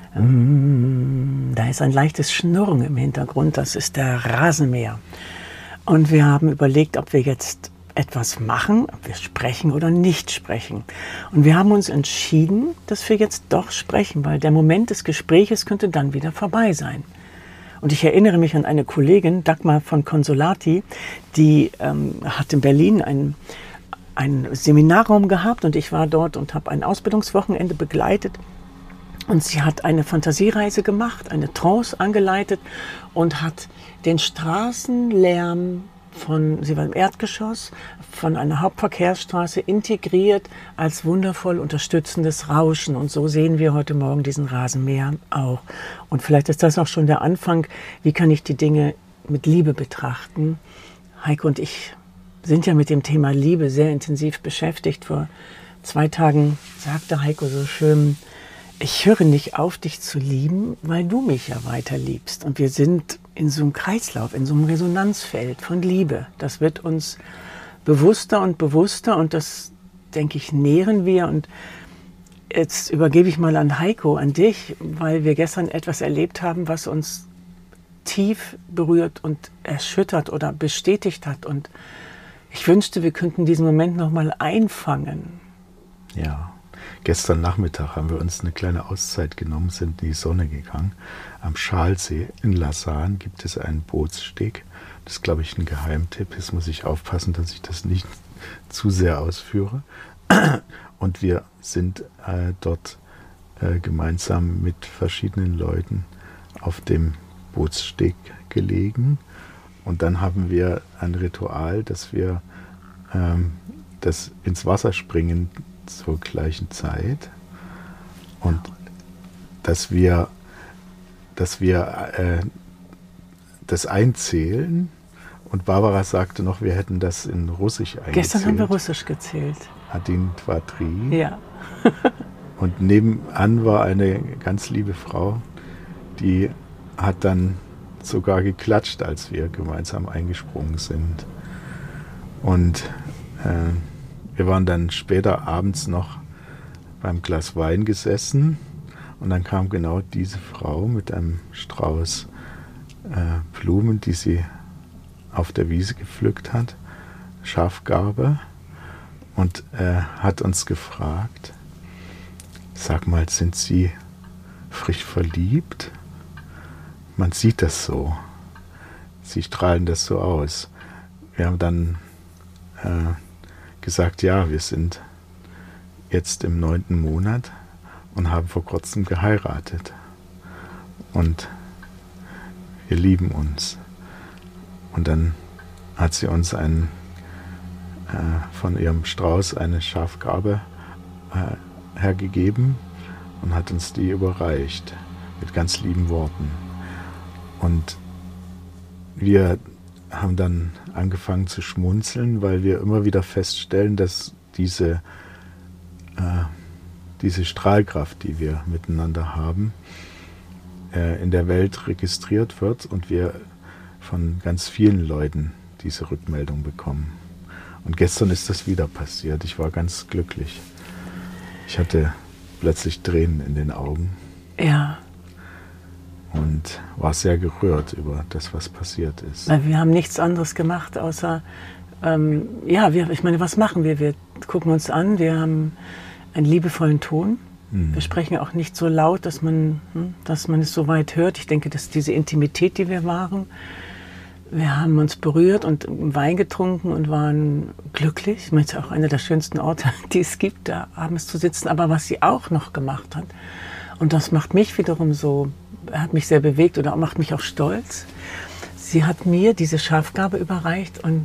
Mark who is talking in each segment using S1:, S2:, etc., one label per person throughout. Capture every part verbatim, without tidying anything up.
S1: Da ist ein leichtes Schnurren im Hintergrund, das ist der Rasenmäher. Und wir haben überlegt, ob wir jetzt etwas machen, ob wir sprechen oder nicht sprechen. Und wir haben uns entschieden, dass wir jetzt doch sprechen, weil der Moment des Gespräches könnte dann wieder vorbei sein. Und ich erinnere mich an eine Kollegin, Dagmar von Consolati, die ähm, hat in Berlin einen, einen Seminarraum gehabt und ich war dort und habe ein Ausbildungswochenende begleitet. Und sie hat eine Fantasiereise gemacht, eine Trance angeleitet und hat den Straßenlärm von, sie war im Erdgeschoss, von einer Hauptverkehrsstraße integriert als wundervoll unterstützendes Rauschen. Und so sehen wir heute Morgen diesen Rasenmäher auch. Und vielleicht ist das auch schon der Anfang, wie kann ich die Dinge mit Liebe betrachten. Heiko und ich sind ja mit dem Thema Liebe sehr intensiv beschäftigt. Vor zwei Tagen sagte Heiko so schön, ich höre nicht auf, dich zu lieben, weil du mich ja weiter liebst. Und wir sind in so einem Kreislauf, in so einem Resonanzfeld von Liebe. Das wird uns bewusster und bewusster und das, denke ich, nähren wir. Und jetzt übergebe ich mal an Heiko, an dich, weil wir gestern etwas erlebt haben, was uns tief berührt und erschüttert oder bestätigt hat. Und ich wünschte, wir könnten diesen Moment noch mal einfangen.
S2: Ja. Gestern Nachmittag haben wir uns eine kleine Auszeit genommen, sind in die Sonne gegangen. Am Schalsee in Lausanne gibt es einen Bootssteg. Das ist, glaube ich, ein Geheimtipp. Jetzt muss ich aufpassen, dass ich das nicht zu sehr ausführe. Und wir sind äh, dort äh, gemeinsam mit verschiedenen Leuten auf dem Bootssteg gelegen. Und dann haben wir ein Ritual, dass wir ähm, das ins Wasser springen zur gleichen Zeit und dass wir, dass wir äh, das einzählen und Barbara sagte noch, wir hätten das in Russisch eingezählt.
S1: Gestern haben wir Russisch gezählt.
S2: Adin, dva, tri.
S1: Ja.
S2: Und nebenan war eine ganz liebe Frau, die hat dann sogar geklatscht, als wir gemeinsam eingesprungen sind. Und äh, wir waren dann später abends noch beim Glas Wein gesessen und dann kam genau diese Frau mit einem Strauß äh, Blumen, die sie auf der Wiese gepflückt hat, Schafgarbe, und äh, hat uns gefragt, sag mal, sind Sie frisch verliebt? Man sieht das so. Sie strahlen das so aus. Wir haben dann äh, gesagt, ja, wir sind jetzt im neunten Monat und haben vor kurzem geheiratet. Und wir lieben uns. Und dann hat sie uns einen, äh, von ihrem Strauß eine Schafgarbe äh, hergegeben und hat uns die überreicht mit ganz lieben Worten. Und wir haben dann angefangen zu schmunzeln, weil wir immer wieder feststellen, dass diese, äh, diese Strahlkraft, die wir miteinander haben, äh, in der Welt registriert wird und wir von ganz vielen Leuten diese Rückmeldung bekommen. Und gestern ist das wieder passiert. Ich war ganz glücklich. Ich hatte plötzlich Tränen in den Augen.
S1: Ja.
S2: Und war sehr gerührt über das, was passiert ist.
S1: Weil wir haben nichts anderes gemacht, außer, ähm, ja, wir, ich meine, was machen wir? Wir gucken uns an, wir haben einen liebevollen Ton. Mhm. Wir sprechen auch nicht so laut, dass man, hm, dass man es so weit hört. Ich denke, dass diese Intimität, die wir waren, wir haben uns berührt und Wein getrunken und waren glücklich. Ich meine, es ist auch einer der schönsten Orte, die es gibt, da abends zu sitzen. Aber was sie auch noch gemacht hat, und das macht mich wiederum so, hat mich sehr bewegt oder macht mich auch stolz. Sie hat mir diese Schafgarbe überreicht und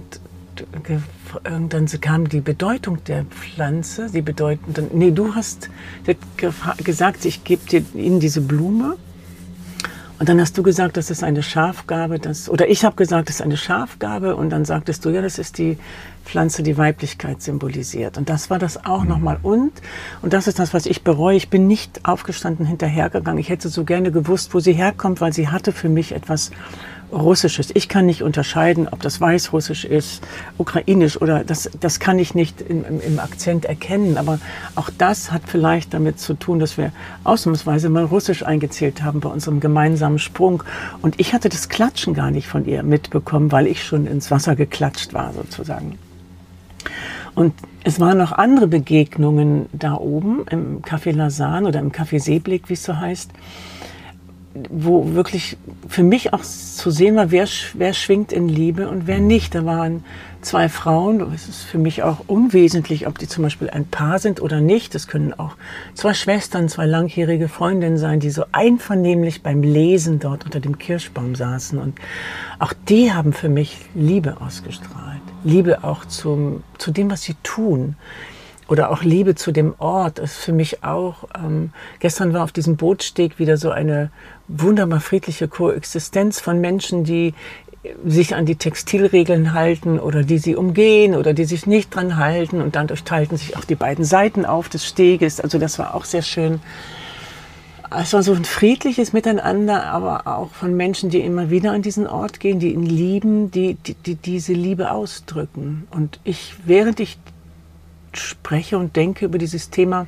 S1: dann kam die Bedeutung der Pflanze. Die Bedeutung, nee, du hast gesagt, ich gebe dir ihnen diese Blume. Und dann hast du gesagt, das ist eine Schafgarbe, das, oder ich habe gesagt, das ist eine Schafgarbe, und dann sagtest du, ja, das ist die Pflanze, die Weiblichkeit symbolisiert. Und das war das auch mhm. nochmal. Und, und das ist das, was ich bereue, ich bin nicht aufgestanden, hinterhergegangen. Ich hätte so gerne gewusst, wo sie herkommt, weil sie hatte für mich etwas Russisch ist. Ich kann nicht unterscheiden, ob das Weißrussisch ist, Ukrainisch oder das, das kann ich nicht im, im, im Akzent erkennen. Aber auch das hat vielleicht damit zu tun, dass wir ausnahmsweise mal Russisch eingezählt haben bei unserem gemeinsamen Sprung. Und ich hatte das Klatschen gar nicht von ihr mitbekommen, weil ich schon ins Wasser geklatscht war sozusagen. Und es waren noch andere Begegnungen da oben im Café Lausanne oder im Café Seeblick, wie es so heißt, wo wirklich für mich auch zu sehen war, wer, wer schwingt in Liebe und wer nicht. Da waren zwei Frauen, es ist für mich auch unwesentlich, ob die zum Beispiel ein Paar sind oder nicht. Das können auch zwei Schwestern, zwei langjährige Freundinnen sein, die so einvernehmlich beim Lesen dort unter dem Kirschbaum saßen. Und auch die haben für mich Liebe ausgestrahlt. Liebe auch zum, zu dem, was sie tun. Oder auch Liebe zu dem Ort ist für mich auch, ähm, gestern war auf diesem Bootssteg wieder so eine wunderbar friedliche Koexistenz von Menschen, die sich an die Textilregeln halten oder die sie umgehen oder die sich nicht dran halten. Und dann teilten sich auch die beiden Seiten auf des Steges. Also das war auch sehr schön. Es war so ein friedliches Miteinander, aber auch von Menschen, die immer wieder an diesen Ort gehen, die ihn lieben, die, die, die diese Liebe ausdrücken. Und ich, während ich spreche und denke über dieses Thema,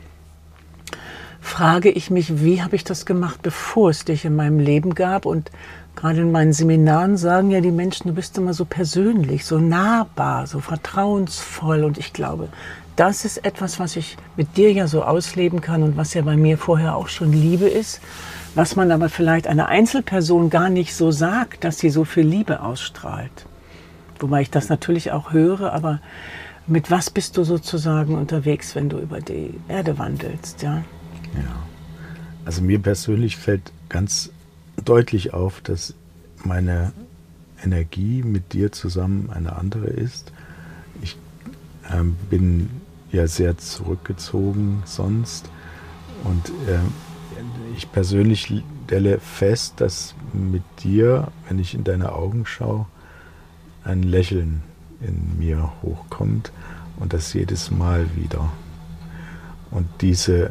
S1: frage ich mich, wie habe ich das gemacht, bevor es dich in meinem Leben gab? Und gerade in meinen Seminaren sagen ja die Menschen, du bist immer so persönlich, so nahbar, so vertrauensvoll. Und ich glaube, das ist etwas, was ich mit dir ja so ausleben kann und was ja bei mir vorher auch schon Liebe ist, was man aber vielleicht einer Einzelperson gar nicht so sagt, dass sie so viel Liebe ausstrahlt. Wobei ich das natürlich auch höre, aber mit was bist du sozusagen unterwegs, wenn du über die Erde wandelst? Ja?
S2: Ja, also mir persönlich fällt ganz deutlich auf, dass meine Energie mit dir zusammen eine andere ist. Ich ähm, bin ja sehr zurückgezogen sonst und äh, ich persönlich stelle fest, dass mit dir, wenn ich in deine Augen schaue, ein Lächeln in mir hochkommt und das jedes Mal wieder. Und diese,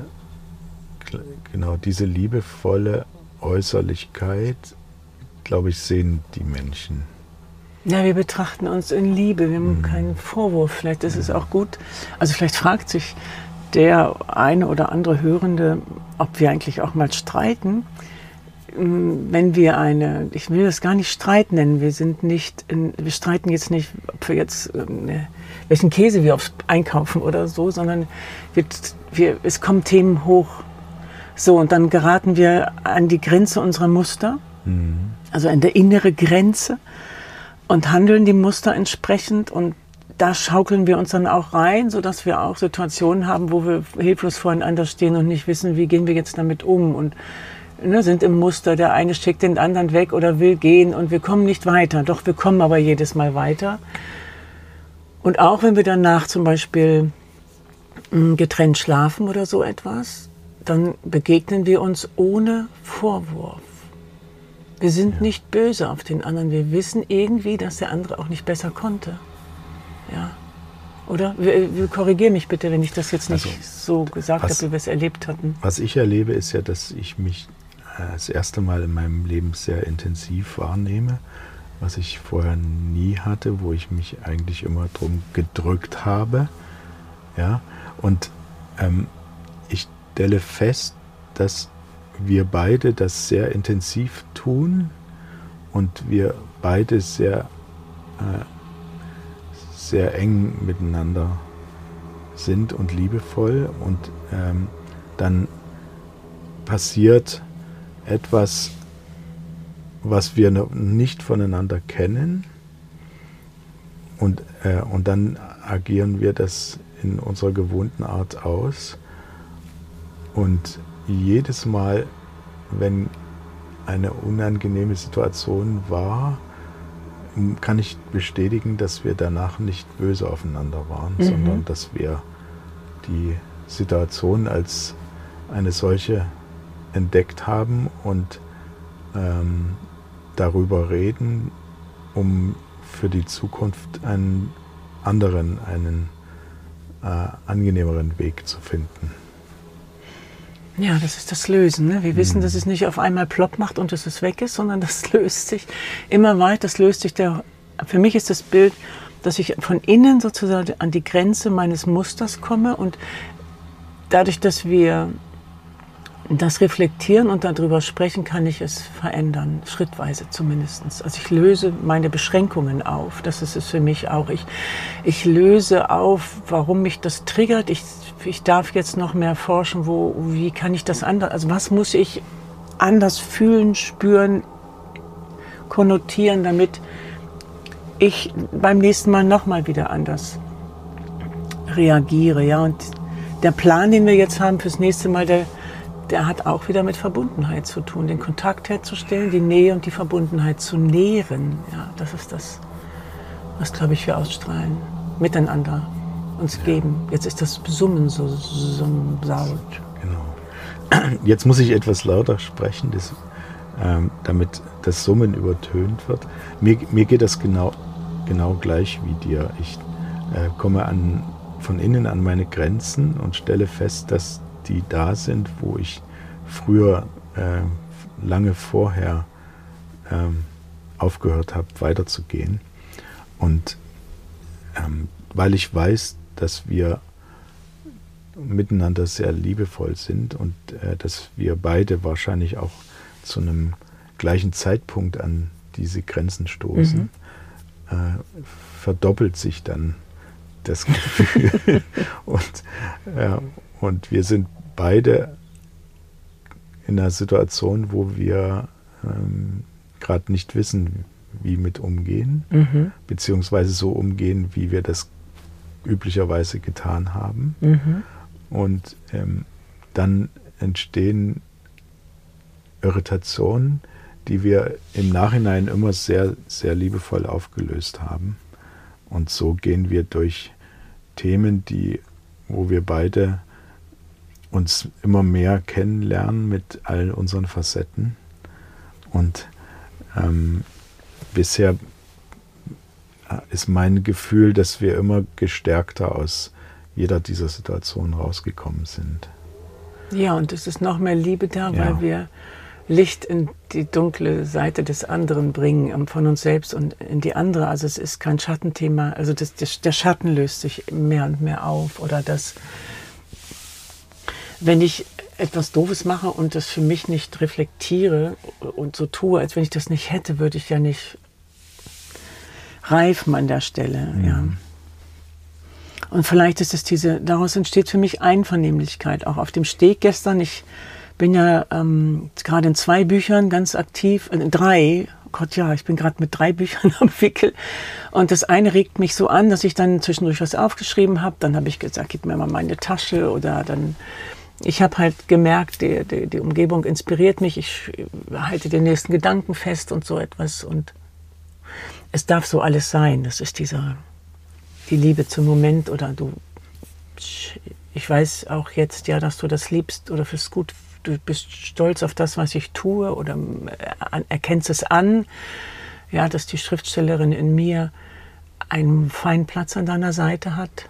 S2: genau diese liebevolle Äußerlichkeit, glaube ich, sehen die Menschen.
S1: Ja, wir betrachten uns in Liebe, wir haben
S2: Mhm.
S1: keinen Vorwurf. Vielleicht ist es auch gut, also vielleicht fragt sich der eine oder andere Hörende, ob wir eigentlich auch mal streiten. Wenn wir eine, ich will das gar nicht Streit nennen, wir sind nicht, in, wir streiten jetzt nicht, ob wir jetzt, äh, welchen Käse wir aufs einkaufen oder so, sondern wir, wir, es kommen Themen hoch. So, und dann geraten wir an die Grenze unserer Muster,
S2: Mhm.
S1: also an der innere Grenze und handeln dem Muster entsprechend und da schaukeln wir uns dann auch rein, sodass wir auch Situationen haben, wo wir hilflos voreinander stehen und nicht wissen, wie gehen wir jetzt damit um und ne, sind im Muster, der eine schickt den anderen weg oder will gehen und wir kommen nicht weiter. Doch, wir kommen aber jedes Mal weiter. Und auch wenn wir danach zum Beispiel mh, getrennt schlafen oder so etwas, dann begegnen wir uns ohne Vorwurf. Wir sind
S2: Ja.
S1: nicht böse auf den anderen. Wir wissen irgendwie, dass der andere auch nicht besser konnte. Ja. Oder? Korrigiere mich bitte, wenn ich das jetzt nicht
S2: Also,
S1: so gesagt
S2: was-
S1: habe, wie wir es erlebt hatten.
S2: Was ich erlebe, ist ja, dass ich mich äh, das erste Mal in meinem Leben sehr intensiv wahrnehme, was ich vorher nie hatte, wo ich mich eigentlich immer drum gedrückt habe. Ja? Und ähm, ich stelle fest, dass wir beide das sehr intensiv tun und wir beide sehr, äh, sehr eng miteinander sind und liebevoll und ähm, dann passiert etwas, was wir noch nicht voneinander kennen und, äh, und dann agieren wir das in unserer gewohnten Art aus und jedes Mal, wenn eine unangenehme Situation war, kann ich bestätigen, dass wir danach nicht böse aufeinander waren,
S1: Mhm.
S2: sondern dass wir die Situation als eine solche entdeckt haben und ähm, darüber reden, um für die Zukunft einen anderen, einen äh, angenehmeren Weg zu finden.
S1: Ja, das ist das Lösen. Ne? Wir
S2: Mhm.
S1: wissen, dass es nicht auf einmal plopp macht und dass es weg ist, sondern das löst sich immer weiter. Das löst sich der, für mich ist das Bild, dass ich von innen sozusagen an die Grenze meines Musters komme und dadurch, dass wir das reflektieren und darüber sprechen, kann ich es verändern, schrittweise zumindest. Also ich löse meine Beschränkungen auf, das ist es für mich auch. Ich, ich löse auf, warum mich das triggert. Ich, ich darf jetzt noch mehr forschen, wo, wie kann ich das anders, also was muss ich anders fühlen, spüren, konnotieren, damit ich beim nächsten Mal nochmal wieder anders reagiere. Ja? Und der Plan, den wir jetzt haben fürs nächste Mal, der der hat auch wieder mit Verbundenheit zu tun, den Kontakt herzustellen, die Nähe und die Verbundenheit zu nähren. Ja, das ist das, was, glaube ich, wir ausstrahlen, miteinander uns geben. Jetzt ist das Summen so, so saut.
S2: Genau. Jetzt muss ich etwas lauter sprechen, das, ähm, damit das Summen übertönt wird. Mir, mir geht das genau, genau gleich wie dir. Ich äh, komme an, von innen an meine Grenzen und stelle fest, dass die da sind, wo ich früher äh, lange vorher ähm, aufgehört habe, weiterzugehen. Und ähm, weil ich weiß, dass wir miteinander sehr liebevoll sind und äh, dass wir beide wahrscheinlich auch zu einem gleichen Zeitpunkt an diese Grenzen stoßen, mhm. äh, verdoppelt sich dann das Gefühl. und, äh, und wir sind beide in einer Situation, wo wir ähm, gerade nicht wissen, wie mit umgehen, mhm. beziehungsweise so umgehen, wie wir das üblicherweise getan haben. Mhm. Und ähm, dann entstehen Irritationen, die wir im Nachhinein immer sehr, sehr liebevoll aufgelöst haben. Und so gehen wir durch Themen, die, wo wir beide uns immer mehr kennenlernen mit all unseren Facetten. Und ähm, bisher ist mein Gefühl, dass wir immer gestärkter aus jeder dieser Situationen rausgekommen sind.
S1: Ja, und es ist noch mehr Liebe da,
S2: Ja.
S1: weil wir Licht in die dunkle Seite des anderen bringen, von uns selbst und in die andere. Also es ist kein Schattenthema. Also das, das, der Schatten löst sich mehr und mehr auf. Oder das, wenn ich etwas Doofes mache und das für mich nicht reflektiere und so tue, als wenn ich das nicht hätte, würde ich ja nicht reifen an der Stelle. Mhm. Ja. Und vielleicht ist es diese, daraus entsteht für mich Einvernehmlichkeit. Auch auf dem Steg gestern, ich bin ja ähm, gerade in zwei Büchern ganz aktiv, äh, drei, oh Gott ja, ich bin gerade mit drei Büchern am Wickel. Und das eine regt mich so an, dass ich dann zwischendurch was aufgeschrieben habe. Dann habe ich gesagt, gib mir mal meine Tasche. Oder dann, ich habe halt gemerkt, die, die, die Umgebung inspiriert mich. Ich halte den nächsten Gedanken fest und so etwas. Und es darf so alles sein. Das ist dieser, die Liebe zum Moment. Oder du, ich weiß auch jetzt ja, dass du das liebst oder fürs Gut. Du bist stolz auf das, was ich tue oder erkennst es an, ja, dass die Schriftstellerin in mir einen feinen Platz an deiner Seite hat.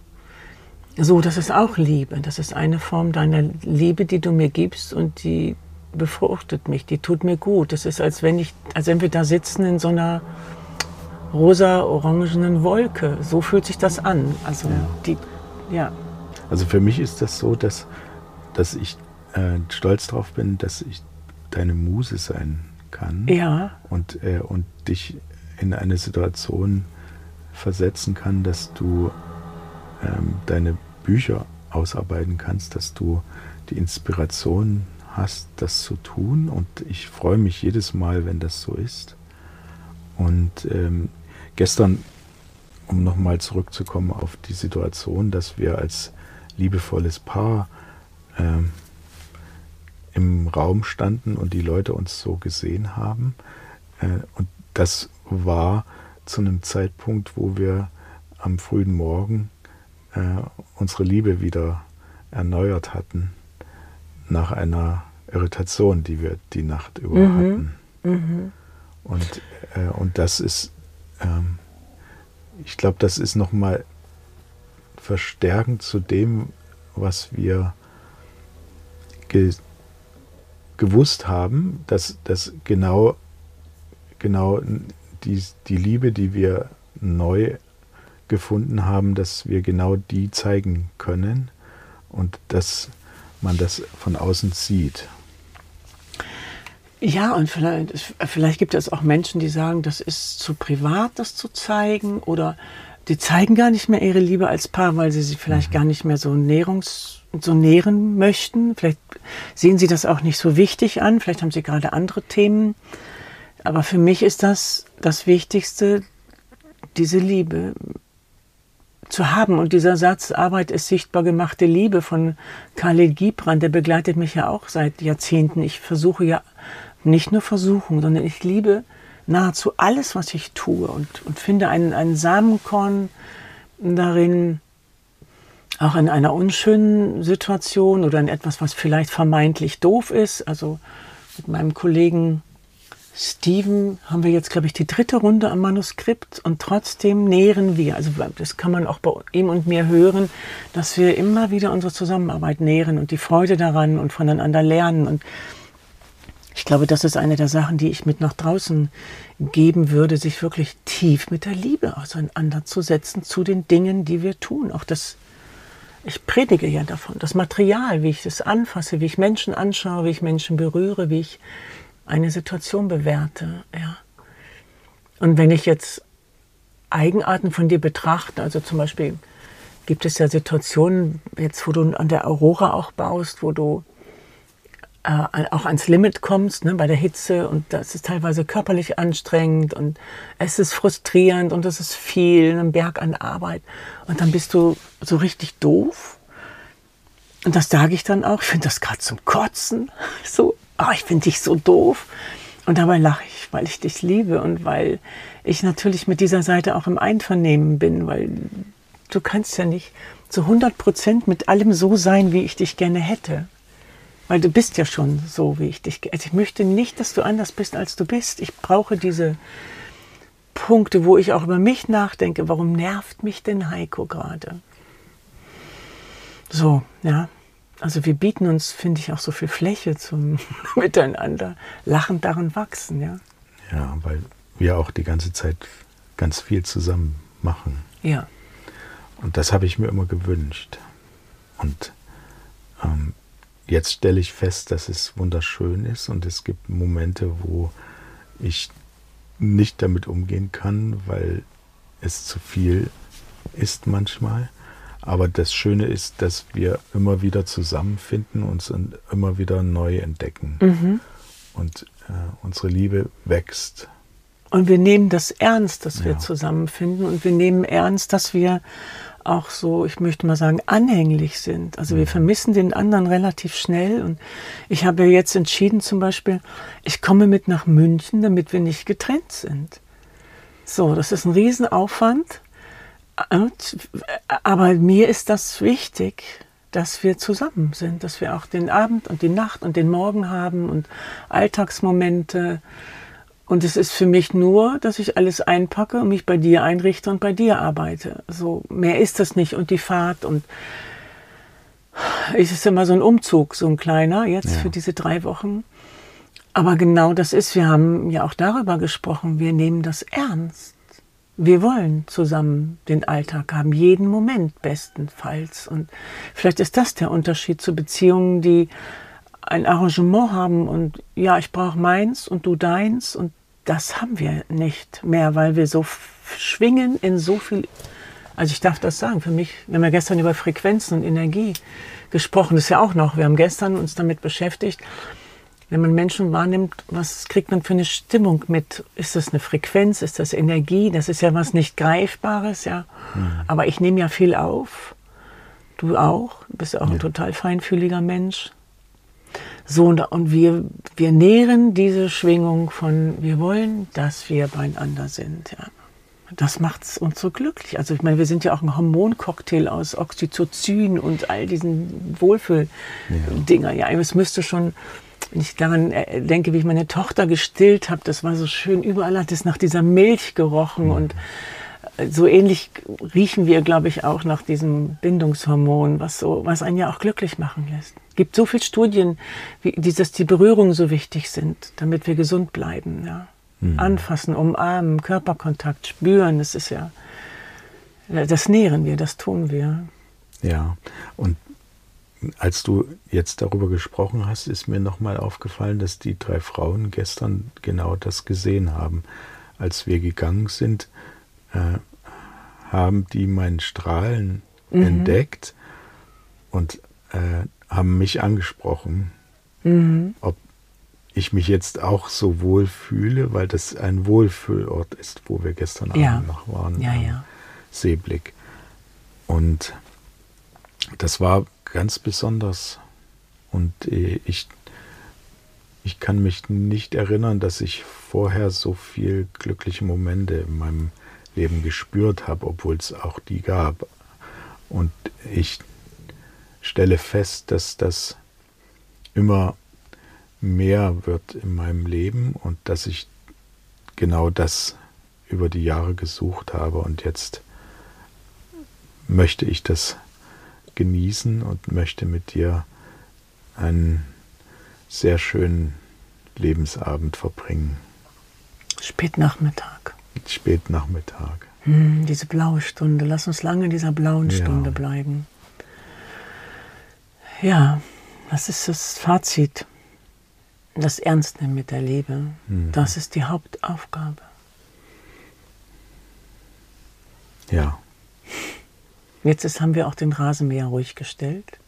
S1: So, das ist auch Liebe. Das ist eine Form deiner Liebe, die du mir gibst und die befruchtet mich, die tut mir gut. Das ist, als wenn ich, als wenn wir da sitzen in so einer rosa-orangenen Wolke. So fühlt sich das an. Also, ja. Die, ja.
S2: Also für mich ist das so, dass, dass ich äh, stolz darauf bin, dass ich deine Muse sein kann.
S1: Ja.
S2: Und, äh, und dich in eine Situation versetzen kann, dass du ähm, deine Bücher ausarbeiten kannst, dass du die Inspiration hast, das zu tun. Und ich freue mich jedes Mal, wenn das so ist. Und ähm, gestern, um nochmal zurückzukommen auf die Situation, dass wir als liebevolles Paar ähm, im Raum standen und die Leute uns so gesehen haben. Äh, und das war zu einem Zeitpunkt, wo wir am frühen Morgen äh, unsere Liebe wieder erneuert hatten, nach einer Irritation, die wir die Nacht über mhm. hatten. Mhm. Und, äh, und das ist, ähm, ich glaube, das ist nochmal verstärkend zu dem, was wir ge, gewusst haben, dass, dass genau, genau die, die Liebe, die wir neu gefunden haben, dass wir genau die zeigen können und dass man das von außen sieht.
S1: Ja, und vielleicht, vielleicht gibt es auch Menschen, die sagen, das ist zu privat, das zu zeigen, oder die zeigen gar nicht mehr ihre Liebe als Paar, weil sie sie vielleicht mhm. gar nicht mehr so, nährungs, so nähren möchten. Vielleicht sehen sie das auch nicht so wichtig an, vielleicht haben sie gerade andere Themen. Aber für mich ist das das Wichtigste, diese Liebe zu haben. Und dieser Satz, Arbeit ist sichtbar gemachte Liebe, von Khalil Gibran, der begleitet mich ja auch seit Jahrzehnten. Ich versuche ja nicht nur versuchen, sondern ich liebe nahezu alles, was ich tue, und, und finde einen, einen Samenkorn darin, auch in einer unschönen Situation oder in etwas, was vielleicht vermeintlich doof ist. Also mit meinem Kollegen Steven haben wir jetzt, glaube ich, die dritte Runde am Manuskript, und trotzdem nähren wir, also das kann man auch bei ihm und mir hören, dass wir immer wieder unsere Zusammenarbeit nähren und die Freude daran und voneinander lernen. Und ich glaube, das ist eine der Sachen, die ich mit nach draußen geben würde, sich wirklich tief mit der Liebe auseinanderzusetzen zu den Dingen, die wir tun. Auch das, ich predige ja davon, das Material, wie ich das anfasse, wie ich Menschen anschaue, wie ich Menschen berühre, wie ich eine Situation bewerte. Ja. Und wenn ich jetzt Eigenarten von dir betrachte, also zum Beispiel gibt es ja Situationen, jetzt wo du an der Aurora auch baust, wo du äh, auch ans Limit kommst, ne, bei der Hitze, und das ist teilweise körperlich anstrengend und es ist frustrierend und es ist viel, ein Berg an Arbeit, und dann bist du so richtig doof, und das sage ich dann auch, ich finde das gerade zum Kotzen, so, oh, ich finde dich so doof, und dabei lache ich, weil ich dich liebe und weil ich natürlich mit dieser Seite auch im Einvernehmen bin, weil du kannst ja nicht zu hundert Prozent mit allem so sein, wie ich dich gerne hätte. Weil du bist ja schon so, wie ich dich... Also ich möchte nicht, dass du anders bist, als du bist. Ich brauche diese Punkte, wo ich auch über mich nachdenke. Warum nervt mich denn Heiko gerade? So, ja. Also wir bieten uns, finde ich, auch so viel Fläche zum Miteinander. Lachend daran wachsen, ja.
S2: Ja, weil wir auch die ganze Zeit ganz viel zusammen machen.
S1: Ja.
S2: Und das habe ich mir immer gewünscht. Und ähm, jetzt stelle ich fest, dass es wunderschön ist, und es gibt Momente, wo ich nicht damit umgehen kann, weil es zu viel ist manchmal. Aber das Schöne ist, dass wir immer wieder zusammenfinden, uns immer wieder neu entdecken. Mhm. Und äh, unsere Liebe wächst.
S1: Und wir nehmen das ernst, dass wir
S2: ja. zusammenfinden.
S1: Und wir nehmen ernst, dass wir auch so, ich möchte mal sagen, anhänglich sind. Also mhm. wir vermissen den anderen relativ schnell. Und ich habe jetzt entschieden zum Beispiel, ich komme mit nach München, damit wir nicht getrennt sind. So, das ist ein Riesenaufwand. Aber mir ist das wichtig, dass wir zusammen sind, dass wir auch den Abend und die Nacht und den Morgen haben und Alltagsmomente. Und es ist für mich nur, dass ich alles einpacke und mich bei dir einrichte und bei dir arbeite. So, mehr ist das nicht. Und die Fahrt, und es ist immer so ein Umzug, so ein kleiner, jetzt ja. für diese drei Wochen. Aber genau das ist, wir haben ja auch darüber gesprochen, wir nehmen das ernst. Wir wollen zusammen den Alltag haben, jeden Moment bestenfalls. Und vielleicht ist das der Unterschied zu Beziehungen, die ein Arrangement haben und ja, ich brauche meins und du deins, und das haben wir nicht mehr, weil wir so schwingen in so viel, also ich darf das sagen, für mich, wir haben ja gestern über Frequenzen und Energie gesprochen, das ist ja auch noch, wir haben gestern uns damit beschäftigt, wenn man Menschen wahrnimmt, was kriegt man für eine Stimmung mit? Ist das eine Frequenz? Ist das Energie? Das ist ja was nicht Greifbares, ja. Mhm. Aber ich nehme ja viel auf. Du auch. Du bist ja auch ja. ein total feinfühliger Mensch. So, und, und wir, wir nähren diese Schwingung von, wir wollen, dass wir beieinander sind, ja. Das macht uns so glücklich. Also ich meine, wir sind ja auch ein Hormoncocktail aus Oxytocin und all diesen Wohlfühl-Dinger. Ja, es müsste schon... Wenn ich daran denke, wie ich meine Tochter gestillt habe, das war so schön, überall hat es nach dieser Milch gerochen. Mhm. Und so ähnlich riechen wir, glaube ich, auch nach diesem Bindungshormon, was so, was einen ja auch glücklich machen lässt. Es gibt so viele Studien, wie, dass die Berührungen so wichtig sind, damit wir gesund bleiben. Ja. Mhm. Anfassen, umarmen, Körperkontakt, spüren, das ist ja, das nähren wir, das tun wir.
S2: Ja, und als du jetzt darüber gesprochen hast, ist mir nochmal aufgefallen, dass die drei Frauen gestern genau das gesehen haben. Als wir gegangen sind, äh, haben die mein Strahlen mhm. entdeckt und äh, haben mich angesprochen, mhm. ob ich mich jetzt auch so wohl fühle, weil das ein Wohlfühlort ist, wo wir gestern
S1: ja.
S2: Abend noch waren,
S1: ja,
S2: am
S1: ja.
S2: Seeblick. Und das war ganz besonders. Und äh, ich, ich kann mich nicht erinnern, dass ich vorher so viel glückliche Momente in meinem Leben gespürt habe, obwohl es auch die gab. Und ich stelle fest, dass das immer mehr wird in meinem Leben und dass ich genau das über die Jahre gesucht habe. Und jetzt möchte ich das genießen und möchte mit dir einen sehr schönen Lebensabend verbringen.
S1: Spätnachmittag.
S2: Spätnachmittag.
S1: Hm, diese blaue Stunde. Lass uns lange in dieser blauen
S2: Ja.
S1: Stunde bleiben. Ja, das ist das Fazit. Das Ernstnehmen mit der Liebe.
S2: Mhm.
S1: Das ist die Hauptaufgabe.
S2: Ja.
S1: Jetzt ist, haben wir auch den Rasenmäher ruhig gestellt.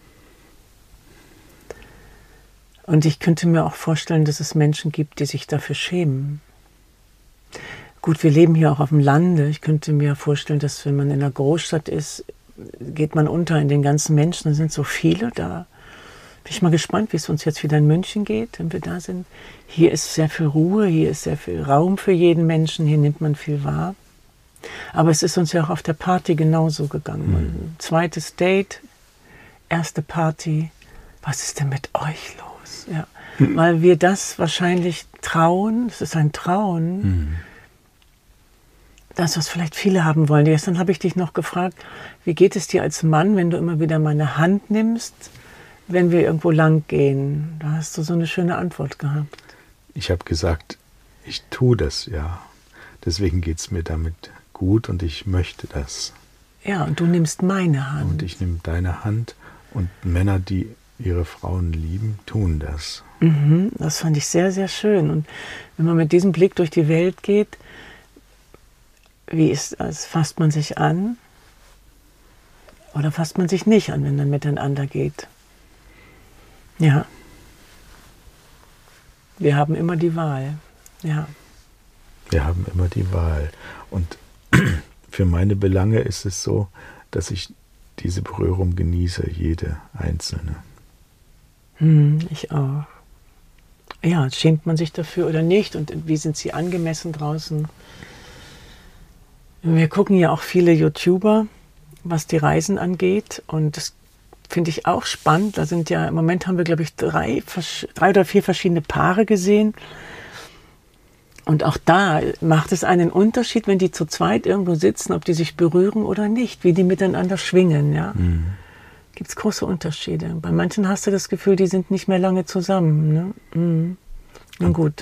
S1: Und ich könnte mir auch vorstellen, dass es Menschen gibt, die sich dafür schämen. Gut, wir leben hier auch auf dem Lande. Ich könnte mir vorstellen, dass wenn man in einer Großstadt ist, geht man unter in den ganzen Menschen. Da sind so viele. Da bin ich mal gespannt, wie es uns jetzt wieder in München geht, wenn wir da sind. Hier ist sehr viel Ruhe, hier ist sehr viel Raum für jeden Menschen. Hier nimmt man viel wahr. Aber es ist uns ja auch auf der Party genauso gegangen. Mhm. Zweites Date, erste Party. Was ist denn mit euch los? Ja. Mhm. Weil wir das wahrscheinlich trauen, es ist ein Trauen, mhm. das, was vielleicht viele haben wollen. Gestern habe ich dich noch gefragt, wie geht es dir als Mann, wenn du immer wieder meine Hand nimmst, wenn wir irgendwo lang gehen? Da hast du so eine schöne Antwort gehabt.
S2: Ich habe gesagt, ich tue das, ja. Deswegen geht es mir damit gut und ich möchte das.
S1: Ja, und du nimmst meine Hand.
S2: Und ich nehme deine Hand und Männer, die ihre Frauen lieben, tun das.
S1: Mhm, das fand ich sehr, sehr schön. Und wenn man mit diesem Blick durch die Welt geht, wie ist das? Fasst man sich an oder fasst man sich nicht an, wenn man miteinander geht? Ja. Wir haben immer die Wahl. Ja.
S2: Wir haben immer die Wahl. Und für meine Belange ist es so, dass ich diese Berührung genieße, jede einzelne.
S1: Hm, ich auch. Ja, schämt man sich dafür oder nicht? Und wie sind sie angemessen draußen? Wir gucken ja auch viele YouTuber, was die Reisen angeht. Und das finde ich auch spannend. Da sind ja, im Moment haben wir, glaube ich, drei, drei oder vier verschiedene Paare gesehen. Und auch da macht es einen Unterschied, wenn die zu zweit irgendwo sitzen, ob die sich berühren oder nicht, wie die miteinander schwingen. Ja? Mhm. Gibt es große Unterschiede. Bei manchen hast du das Gefühl, die sind nicht mehr lange zusammen. Ne? Mhm. Nun gut.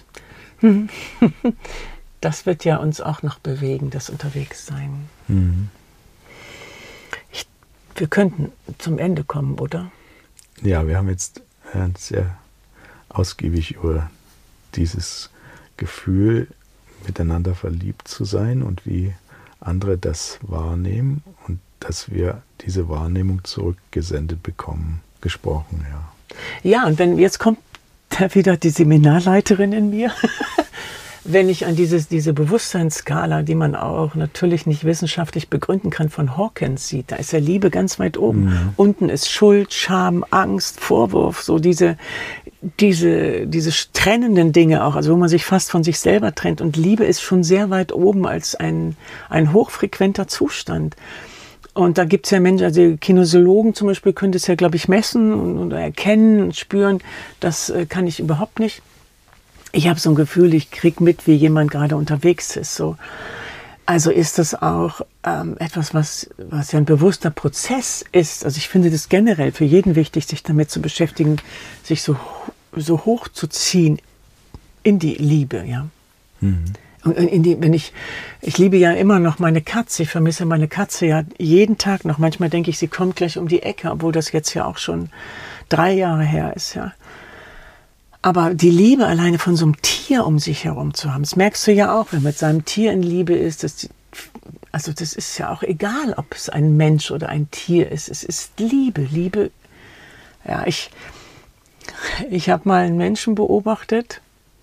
S1: Das wird ja uns auch noch bewegen, das Unterwegssein. Mhm. Ich, wir könnten zum Ende kommen, oder?
S2: Ja, wir haben jetzt äh, sehr ausgiebig über dieses Gefühl, miteinander verliebt zu sein und wie andere das wahrnehmen und dass wir diese Wahrnehmung zurückgesendet bekommen, gesprochen, ja.
S1: Ja, und wenn jetzt kommt da wieder die Seminarleiterin in mir, wenn ich an dieses, diese Bewusstseinsskala, die man auch natürlich nicht wissenschaftlich begründen kann, von Hawkins sieht, da ist ja Liebe ganz weit oben. Mhm. Unten ist Schuld, Scham, Angst, Vorwurf, so diese diese, diese trennenden Dinge auch, also wo man sich fast von sich selber trennt. Und Liebe ist schon sehr weit oben als ein, ein hochfrequenter Zustand. Und da gibt es ja Menschen, also Kinesiologen zum Beispiel können das ja, glaube ich, messen und, und erkennen und spüren. Das äh, kann ich überhaupt nicht. Ich habe so ein Gefühl, ich kriege mit, wie jemand gerade unterwegs ist. So. Also ist das auch ähm, etwas, was, was ja ein bewusster Prozess ist. Also ich finde das generell für jeden wichtig, sich damit zu beschäftigen, sich so, so hoch zu ziehen in die Liebe, ja. Mhm. Und in die, wenn ich, ich liebe ja immer noch meine Katze, ich vermisse meine Katze ja jeden Tag noch. Manchmal denke ich, sie kommt gleich um die Ecke, obwohl das jetzt ja auch schon drei Jahre her ist, ja. Aber die Liebe alleine von so einem Tier um sich herum zu haben, das merkst du ja auch, wenn man mit seinem Tier in Liebe ist. Dass die, also das ist ja auch egal, ob es ein Mensch oder ein Tier ist. Es ist Liebe. Liebe, ja, ich, ich habe mal einen Menschen beobachtet,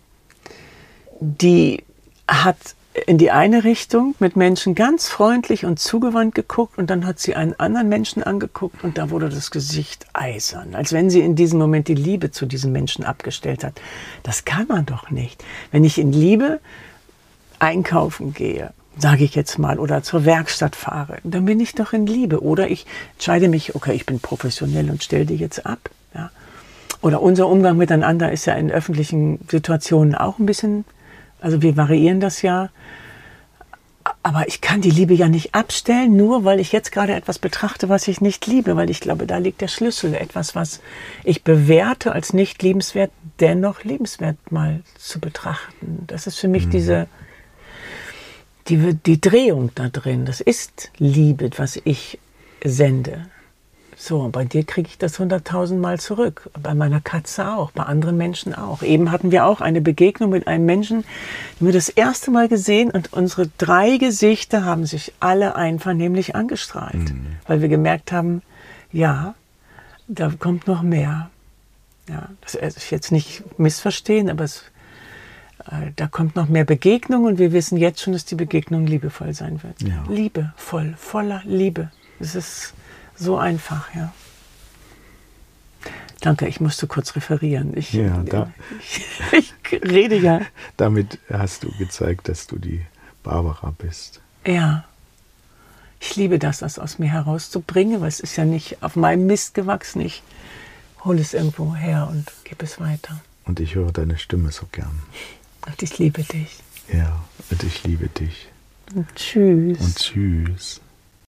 S1: die hat in die eine Richtung mit Menschen ganz freundlich und zugewandt geguckt und dann hat sie einen anderen Menschen angeguckt und da wurde das Gesicht eisern, als wenn sie in diesem Moment die Liebe zu diesem Menschen abgestellt hat. Das kann man doch nicht. Wenn ich in Liebe einkaufen gehe, sage ich jetzt mal, oder zur Werkstatt fahre, dann bin ich doch in Liebe. Oder ich entscheide mich, okay, ich bin professionell und stelle die jetzt ab. Ja. Oder unser Umgang miteinander ist ja in öffentlichen Situationen auch ein bisschen, also wir variieren das ja. Aber ich kann die Liebe ja nicht abstellen, nur weil ich jetzt gerade etwas betrachte, was ich nicht liebe. Weil ich glaube, da liegt der Schlüssel. Etwas, was ich bewerte als nicht liebenswert, dennoch liebenswert mal zu betrachten. Das ist für mich mhm. diese, die, die Drehung da drin. Das ist Liebe, was ich sende. So, und bei dir kriege ich das hunderttausend Mal zurück. Bei meiner Katze auch, bei anderen Menschen auch. Eben hatten wir auch eine Begegnung mit einem Menschen, den wir das erste Mal gesehen und unsere drei Gesichter haben sich alle einvernehmlich angestrahlt. Mhm. Weil wir gemerkt haben, ja, da kommt noch mehr. Ja, das ist jetzt nicht missverstehen, aber es, äh, da kommt noch mehr Begegnung und wir wissen jetzt schon, dass die Begegnung liebevoll sein wird. Ja. Liebevoll, voller Liebe. Es ist so einfach, ja. Danke, ich musste kurz referieren. Ich,
S2: ja, da,
S1: ich, ich rede ja.
S2: Damit hast du gezeigt, dass du die Barbara bist.
S1: Ja. Ich liebe das, das aus mir herauszubringen, weil es ist ja nicht auf meinem Mist gewachsen. Ich hole es irgendwo her und gebe es weiter.
S2: Und ich höre deine Stimme so gern.
S1: Und ich liebe dich.
S2: Ja, und ich liebe dich.
S1: Und tschüss.
S2: Und tschüss.